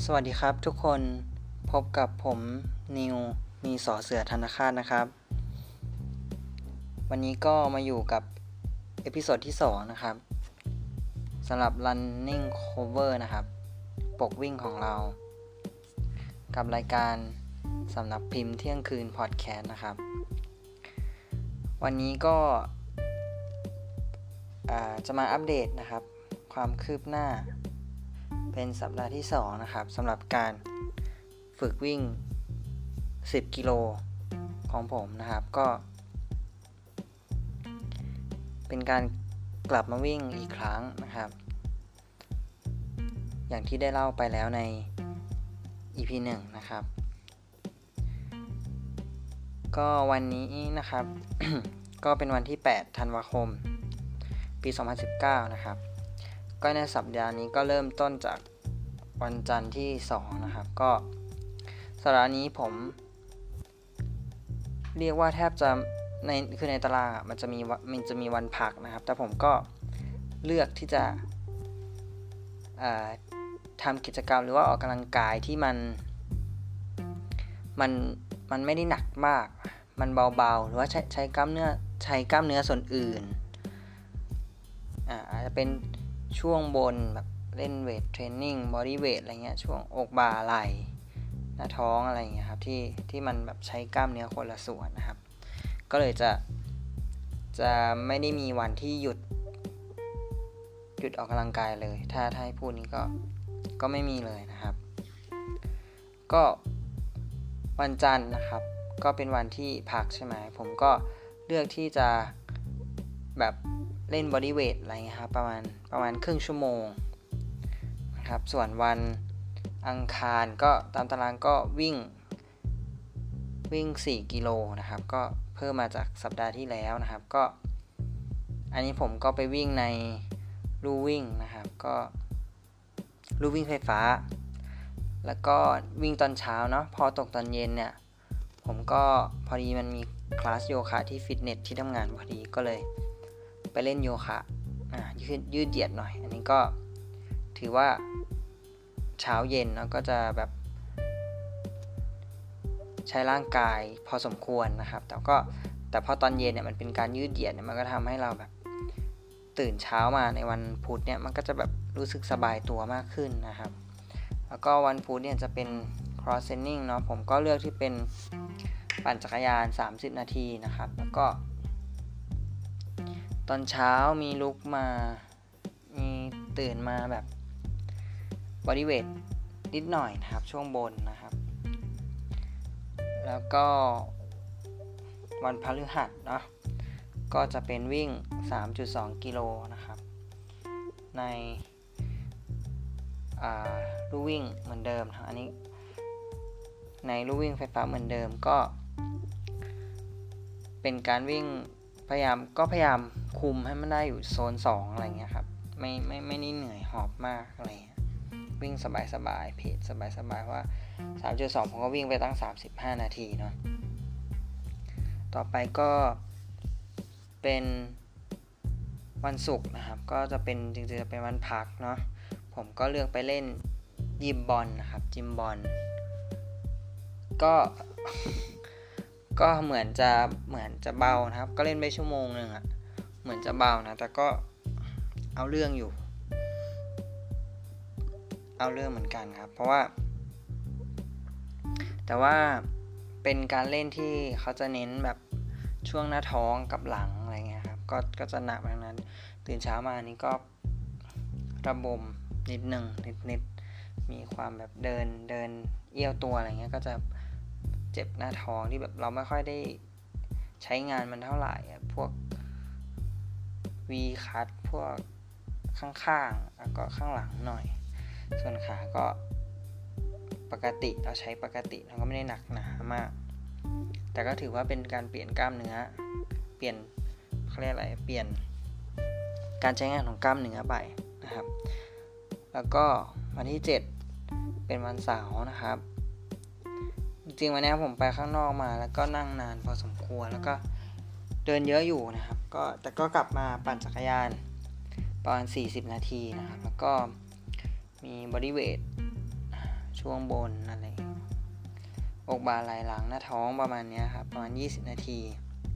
สวัสดีครับทุกคนพบกับผมนิวมีสอเสือธนาคารนะครับวันนี้ก็มาอยู่กับเอพิโซดที่2นะครับสำหรับ running cover นะครับปกวิ่งของเรากับรายการสำนักพิมพ์เที่ยงคืนพอดแคสต์นะครับวันนี้ก็จะมาอัปเดตนะครับความคืบหน้าเป็นสัปดาห์ที่2นะครับสำหรับการฝึกวิ่ง10 กิโลของผมนะครับก็เป็นการกลับมาวิ่งอีกครั้งนะครับอย่างที่ได้เล่าไปแล้วใน EP 1นะครับก็วันนี้นะครับ ก็เป็นวันที่8ธันวาคมปี2019นะครับก็ในสัปดาห์นี้ก็เริ่มต้นจากวันจันทร์ที่2นะครับก็สัปดาห์นี้ผมเรียกว่าแทบจะในตารางมันจะมีวันพักนะครับแต่ผมก็เลือกที่จะทำกิจกรรมหรือว่าออกกำลังกายที่มันไม่ได้หนักมากมันเบาๆหรือว่าใช้กล้ามเนื้อส่วนอื่นอาจจะเป็นช่วงบนแบบเล่นเวทเทรนนิ่งบอดี้เวทอะไรเงี้ยช่วงอกบ่าไหล่หน้าท้องอะไรเงี้ยครับที่มันแบบใช้กล้ามเนื้อคนละส่วนนะครับก็เลยจะไม่ได้มีวันที่หยุดออกกำลังกายเลยถ้าให้พูดนี้ก็ไม่มีเลยนะครับก็วันจันทร์นะครับก็เป็นวันที่พักใช่ไหมผมก็เลือกที่จะแบบเล่นบอดี้เวทอะไรเงี้ยครับประมาณครึ่งชั่วโมงนะครับส่วนวันอังคารก็ตามตารางก็วิ่ง4 กิโลนะครับก็เพิ่มมาจากสัปดาห์ที่แล้วนะครับก็อันนี้ผมก็ไปวิ่งในลู่วิ่งนะครับก็ลู่วิ่งไฟฟ้าแล้วก็วิ่งตอนเช้าเนาะพอตกตอนเย็นเนี่ยผมก็พอดีมันมีคลาสโยคะที่ฟิตเนสที่ทำงานพอดีก็เลยไปเล่นโยคะยืดเหยียดหน่อยอันนี้ก็ถือว่าเช้าเย็นแล้วก็จะแบบใช้ร่างกายพอสมควรนะครับแต่พอตอนเย็นเนี่ยมันเป็นการยืดเหยียดเนี่ยมันก็ทำให้เราแบบตื่นเช้ามาในวันพุธเนี่ยมันก็จะแบบรู้สึกสบายตัวมากขึ้นนะครับแล้วก็วันพุธเนี่ยจะเป็น cross training เนาะผมก็เลือกที่เป็นปั่นจักรยาน30 นาทีนะครับแล้วก็ตอนเช้ามีลุกมามีตื่นมาแบบบอดี้เวทนิดหน่อยนะครับช่วงบนนะครับแล้วก็วันพฤหัสเนาะก็จะเป็นวิ่ง 3.2 กิโลนะครับในลู่วิ่งเหมือนเดิมอันนี้ในลู่วิ่งไฟฟ้าเหมือนเดิมก็เป็นการวิ่งพยายามคุมให้มันได้อยู่โซน2อะไรเงี้ยครับไม่ได้เหนื่อยหอบมากอะไรเงี้ยวิ่งสบายๆเพจสบายๆว่า 3.2 ผมก็วิ่งไปตั้ง35 นาทีเนาะต่อไปก็เป็นวันศุกร์นะครับก็จะเป็นจริงๆจะเป็นวันพักเนาะผมก็เลือกไปเล่นยิมบอลนะครับจิมบอลก็เหมือนจะเบานะครับก็เล่นไปชั่วโมงนึงอ่ะเหมือนจะเบานะแต่ก็เอาเรื่องเหมือนกันครับเพราะว่าแต่ว่าเป็นการเล่นที่เขาจะเน้นแบบช่วงหน้าท้องกับหลังอะไรเงี้ยครับก็จะหนักแบบนั้นตื่นเช้ามานี่ก็ระบมนิดมีความแบบเดินเอี้ยวตัวอะไรเงี้ยก็จะเจ็บหน้าท้องที่แบบเราไม่ค่อยได้ใช้งานมันเท่าไหร่พวก V cut พวกข้างๆแล้วก็ข้างหลังหน่อยส่วนขาก็ปกติเราใช้ปกติเราก็ไม่ได้หนักหนามากแต่ก็ถือว่าเป็นการเปลี่ยนกล้ามเนื้อเปลี่ยนเขาเรียกอะไรเปลี่ยนการใช้งานของกล้ามเนื้อไปนะครับแล้วก็วันที่7เป็นวันเสาร์นะครับจริงๆวันนี้ผมไปข้างนอกมาแล้วก็นั่งนานพอสมควรแล้วก็เดินเยอะอยู่นะครับแต่ก็กลับมาปั่นจักรยานประมาณ40 นาทีนะครับแล้วก็มีบอดี้เวทช่วงบนอะไรอกบ่าไหล่หลังหน้าท้องประมาณนี้ครับประมาณ20นาที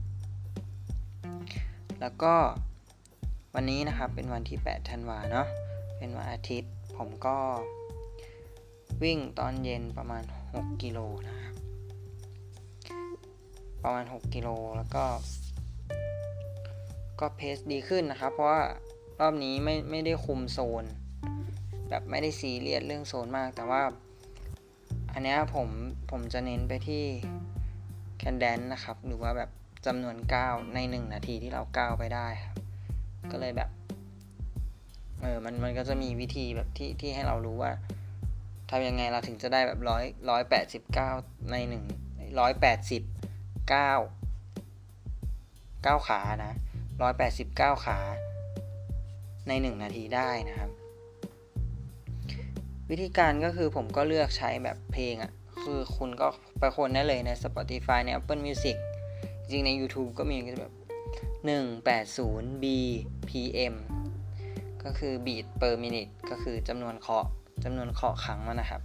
แล้วก็วันนี้นะครับเป็นวันที่8ธันวาเนาะเป็นวันอาทิตย์ผมก็วิ่งตอนเย็นประมาณ6กิโลนะครับประมาณ6กิโลแล้วก็เพสดีขึ้นนะครับเพราะว่ารอบนี้ไม่ได้คุมโซนแบบไม่ได้ซีเรียสเรื่องโซนมากแต่ว่าอันนี้ผมจะเน้นไปที่แคนแดนนะครับหรือว่าแบบจำนวนก้าวใน1นาทีที่เราก้าวไปได้ครับก็เลยแบบมันก็จะมีวิธีแบบที่ให้เรารู้ว่าทำยังไงเราถึงจะได้แบบ189ใน189ขานะ189ขาใน1นาทีได้นะครับวิธีการก็คือผมก็เลือกใช้แบบเพลงคือคุณก็ไปค้นได้เลยใน Spotify ใน Apple Music จริงใน YouTube ก็มีแบบ180 BPM ก็คือ beat per minute ก็คือจำนวนเคาะครั้งนะครับ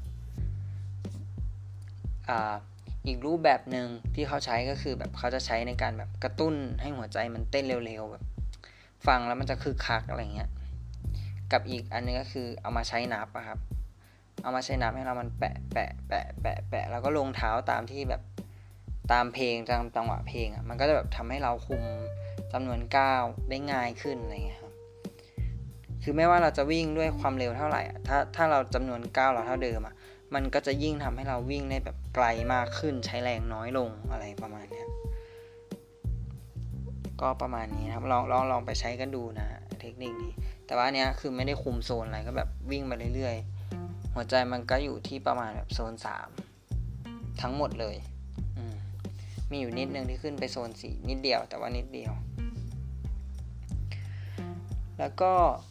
อีกรูปแบบหนึ่งที่เขาใช้ก็คือแบบเขาจะใช้ในการแบบกระตุ้นให้หัวใจมันเต้นเร็วๆแบบฟังแล้วมันจะคึกคักอะไรเงี้ยกับอีกอันนึงก็คือเอามาใช้นับครับเอามาใช้นับให้เรามันแปะแล้วก็ลงเท้าตามที่แบบตามเพลงตามจังหวะเพลงมันก็จะแบบทำให้เราคุมจำนวนก้าวได้ง่ายขึ้นอะไรเงี้ยครับคือไม่ว่าเราจะวิ่งด้วยความเร็วเท่าไหร่ถ้าเราจำนวนก้าวเราเท่าเดิมมันก็จะยิ่งทำให้เราวิ่งได้แบบไกลมากขึ้นใช้แรงน้อยลงอะไรประมาณนี้ก็ประมาณนี้นะครับลองไปใช้กันดูนะเทคนิคนี้แต่ว่าเนี้ยคือไม่ได้คุมโซนอะไรก็แบบวิ่งไปเรื่อยๆหัวใจมันก็อยู่ที่ประมาณแบบโซน3ทั้งหมดเลยมีอยู่นิดนึงที่ขึ้นไปโซน4นิดเดียวแต่ว่านิดเดียวแล้วก็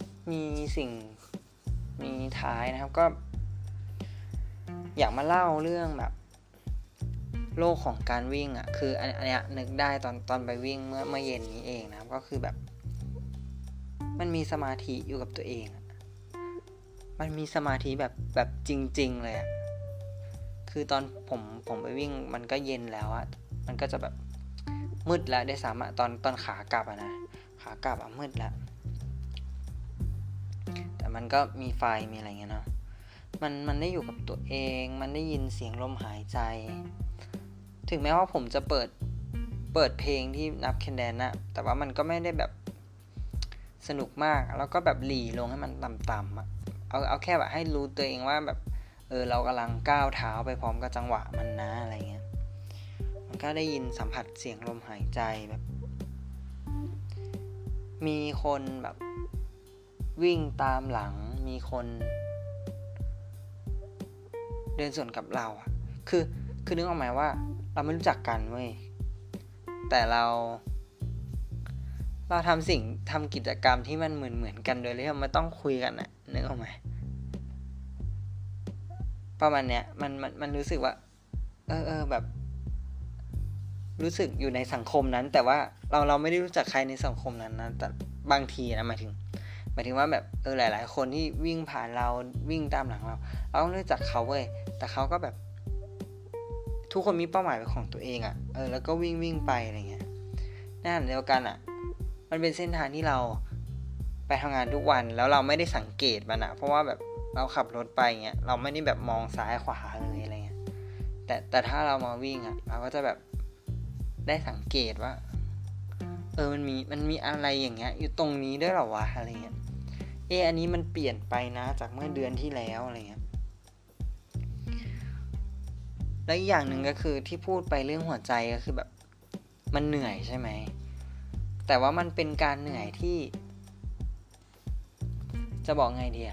มีท้ายนะครับก็อยากมาเล่าเรื่องแบบโลกของการวิ่งคืออันเนี้ยนึกได้ตอนไปวิ่งเมื่อเย็นนี้เองนะครับก็คือแบบมันมีสมาธิอยู่กับตัวเองมันมีสมาธิแบบจริงๆเลยคือตอนผมไปวิ่งมันก็เย็นแล้วมันก็จะแบบมืดแล้วได้ตอนขากลับนะขากลับมืดแล้วแต่มันก็มีไฟมีอะไรเงี้ยเนาะมันได้อยู่กับตัวเองมันได้ยินเสียงลมหายใจถึงแม้ว่าผมจะเปิดเพลงที่นับแคนแดนแต่ว่ามันก็ไม่ได้แบบสนุกมากแล้วก็แบบหลีลงให้มันต่ำๆเอาแค่แบบให้รู้ตัวเองว่าแบบเรากำลังก้าวเท้าไปพร้อมกับจังหวะมันนะอะไรเงี้ยมันก็ได้ยินสัมผัสเสียงลมหายใจแบบมีคนแบบวิ่งตามหลังมีคนเดินสวนกับเราคือนึกออกไหมว่าเราไม่รู้จักกันเว้ยแต่เราทำกิจกรรมที่มันเหมือนกันโดยที่เราไม่ต้องคุยกันนึกออกไหมประมาณเนี้ยมันรู้สึกว่าแบบรู้สึกอยู่ในสังคมนั้นแต่ว่าเราไม่ได้รู้จักใครในสังคมนั้นนะแต่บางทีหมายถึงว่าแบบหลายๆคนที่วิ่งผ่านเราวิ่งตามหลังเราต้องรู้จักเขาเว้ยแต่เขาก็แบบทุกคนมีเป้าหมายเป็นของตัวเองแล้วก็วิ่งไปอะไรเงี้ยในขณะเดียวกันมันเป็นเส้นทางที่เราไปทำงานทุกวันแล้วเราไม่ได้สังเกตมันเพราะว่าแบบเราขับรถไปเงี้ยเราไม่ได้แบบมองซ้ายขวาเลยอะไรเงี้ยแต่ถ้าเรามาวิ่งเราก็จะแบบได้สังเกตว่ามันมีอะไรอย่างเงี้ยอยู่ตรงนี้ด้วยหรอวะอะไรเงี้ยอันนี้มันเปลี่ยนไปนะจากเมื่อเดือนที่แล้วอะไรเงี้ยและอีกอย่างหนึ่งก็คือที่พูดไปเรื่องหัวใจก็คือแบบมันเหนื่อยใช่ไหมแต่ว่ามันเป็นการเหนื่อยที่จะบอกไงดี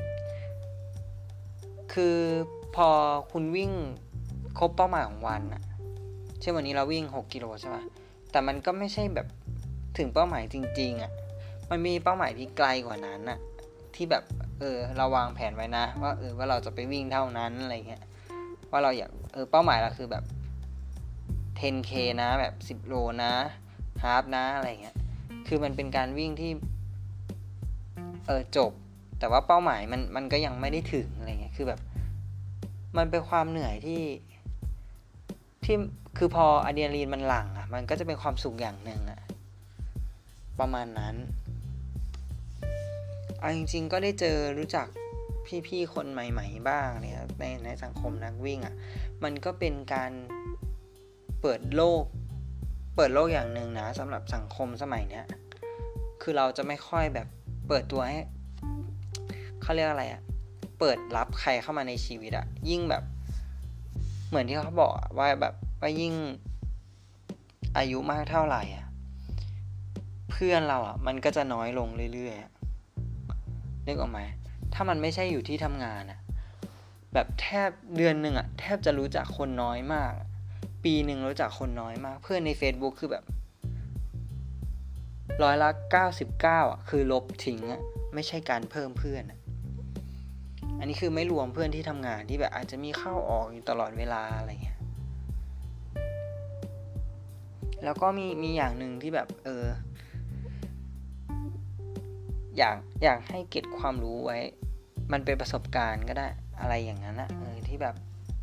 คือพอคุณวิ่งครบเป้าหมายของวันเช่นวันนี้เราวิ่ง6กิโลใช่ป่ะแต่มันก็ไม่ใช่แบบถึงเป้าหมายจริงๆมันมีเป้าหมายที่ไกลกว่านั้นที่แบบเราวางแผนไว้นะว่าเราจะไปวิ่งเท่านั้นอะไรเงี้ยว่าเราอยากเป้าหมายเราคือแบบ 10k นะแบบ10โลนะฮาล์ฟนะอะไรเงี้ยคือมันเป็นการวิ่งที่จบแต่ว่าเป้าหมายมันก็ยังไม่ได้ถึงอะไรเงี้ยคือแบบมันเป็นความเหนื่อยที่คือพออะดรีนาลีนมันหลั่งอ่ะมันก็จะเป็นความสุขอย่างหนึ่งอ่ะประมาณนั้นเอาจริงๆก็ได้รู้จักพี่ๆคนใหม่ๆบ้างเนี่ยในสังคมนักวิ่งอ่ะมันก็เป็นการเปิดโลกอย่างหนึ่งนะสำหรับสังคมสมัยเนี้ยคือเราจะไม่ค่อยแบบเปิดตัวให้เขาเรียกอะไรอ่ะเปิดรับใครเข้ามาในชีวิตอ่ะยิ่งแบบเหมือนที่เขาบอกว่าแบบว่ายิ่งอายุมากเท่าไหร่อ่ะเพื่อนเราอ่ะมันก็จะน้อยลงเรื่อยๆนึกออกไหมถ้ามันไม่ใช่อยู่ที่ทำงานอ่ะแบบแทบเดือนนึงอ่ะแทบจะรู้จักคนน้อยมากปีนึงรู้จักคนน้อยมากเพื่อนใน Facebook คือแบบ99%อ่ะคือลบทิ้งอ่ะไม่ใช่การเพิ่มเพื่อนอ่ะอันนี้คือไม่รวมเพื่อนที่ทำงานที่แบบอาจจะมีเข้าออกอยู่ตลอดเวลาอะไรเงี้ยแล้วก็มีอย่างหนึ่งที่แบบอยากให้เก็บความรู้ไว้มันเป็นประสบการณ์ก็ได้อะไรอย่างนั้นนะที่แบบ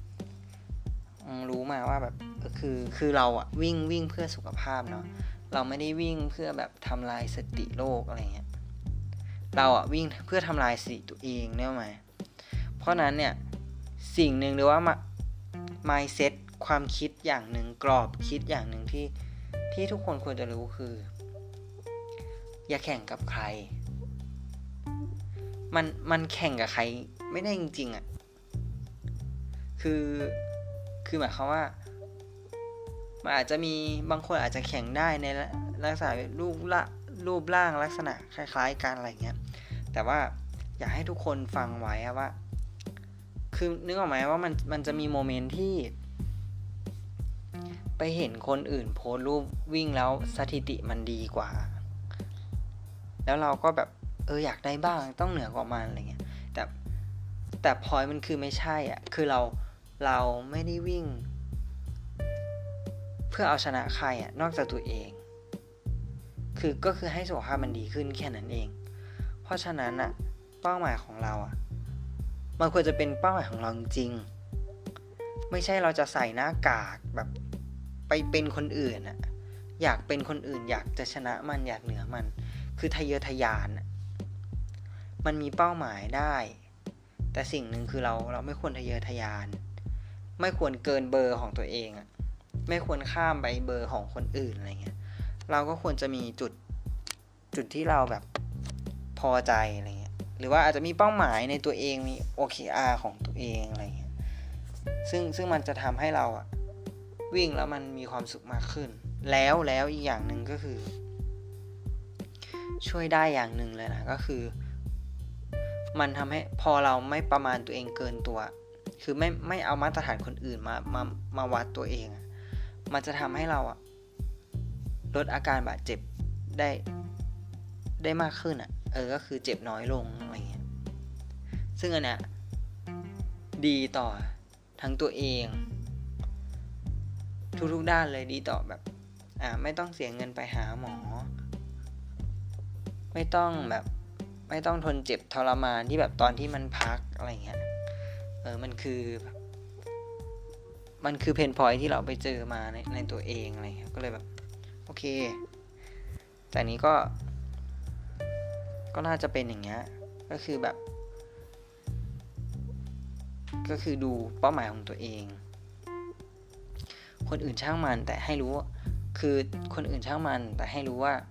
รู้มาว่าแบบคือเราอะวิ่งเพื่อสุขภาพเนาะเราไม่ได้วิ่งเพื่อแบบทำลายสถิติโลกอะไรเงี้ยเราอะวิ่งเพื่อทำลายสถิติตัวเองเนี่ยไหมเพราะนั้นเนี่ยสิ่งหนึ่งหรือว่า mindset ความคิดอย่างหนึ่งกรอบคิดอย่างหนึ่งที่ทุกคนควรจะรู้คืออย่าแข่งกับใครมันแข่งกับใครไม่ได้จริงๆอ่ะคือหมายความว่ามันอาจจะมีบางคนอาจจะแข่งได้ในลักษณะรูปร่างลักษณะคล้ายๆกันอะไรเงี้ยแต่ว่าอยากให้ทุกคนฟังไว้ว่าคือนึกออกไหมว่ามันจะมีโมเมนต์ที่ไปเห็นคนอื่นโพสรูปวิ่งแล้วสถิติมันดีกว่าแล้วเราก็แบบอยากได้บ้างต้องเหนือกว่ามันอะไรเงี้ยแต่พอยมันคือไม่ใช่อ่ะคือเราไม่ได้วิ่งเพื่อเอาชนะใครอ่ะนอกจากตัวเองก็คือให้สุขภาพมันดีขึ้นแค่นั้นเองเพราะฉะนั้นอ่ะเป้าหมายของเราอ่ะมันควรจะเป็นเป้าหมายของเราจริงๆไม่ใช่เราจะใส่หน้ากากแบบไปเป็นคนอื่นอ่ะอยากเป็นคนอื่นอยากจะชนะมันอยากเหนือมันคือทะเยอทะยานอ่ะมันมีเป้าหมายได้แต่สิ่งหนึ่งคือเราไม่ควรทะเยอทะยานไม่ควรเกินเบอร์ของตัวเองอ่ะไม่ควรข้ามไปเบอร์ของคนอื่นอะไรเงี้ยเราก็ควรจะมีจุดที่เราแบบพอใจอะไรเงี้ยหรือว่าอาจจะมีเป้าหมายในตัวเองมี OKR ของตัวเองอะไรเงี้ยซึ่งมันจะทำให้เราอ่ะวิ่งแล้วมันมีความสุขมากขึ้นแล้วอีกอย่างหนึ่งก็คือช่วยได้อย่างหนึ่งเลยนะก็คือมันทำให้พอเราไม่ประมาณตัวเองเกินตัวคือไม่เอามาตรฐานคนอื่นมาวัดตัวเองมันจะทำให้เราอะลดอาการบาดเจ็บได้มากขึ้นอ่ะก็คือเจ็บน้อยลงอะไรเงี้ยซึ่งอันเนี้ยดีต่อทั้งตัวเองทุกด้านเลยดีต่อแบบไม่ต้องเสียเงินไปหาหมอไม่ต้องทนเจ็บทรมานที่แบบตอนที่มันพักอะไรเงี้ยมันคือเพนพอยท์ที่เราไปเจอมาในตัวเองอะไรเงี้ยก็เลยแบบโอเคแต่นี้ก็น่าจะเป็นอย่างเงี้ยก็คือแบบก็คือดูเป้าหมายของตัวเองคนอื่นช่างมันแต่ให้รู้คือคนอื่นช่างมันแต่ให้รู้ว่า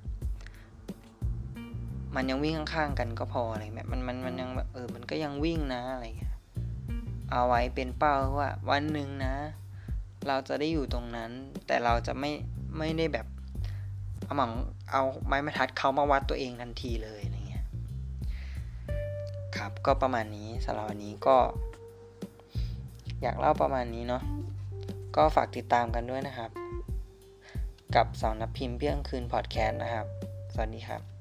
มันยังวิ่งข้างๆกันก็พออะไรแบบมันยังแบบมันก็ยังวิ่งนะอะไรเงี้ยเอาไว้เป็นเป้าว่าวันหนึ่งนะเราจะได้อยู่ตรงนั้นแต่เราจะไม่ได้แบบเอาไม้บรรทัดเขามาวัดตัวเองทันทีเลยอะไรเงี้ยครับก็ประมาณนี้สำหรับวันนี้ก็อยากเล่าประมาณนี้เนาะก็ฝากติดตามกันด้วยนะครับกับ2 นับพิมพ์เที่ยงคืนพอดแคสต์นะครับสวัสดีครับ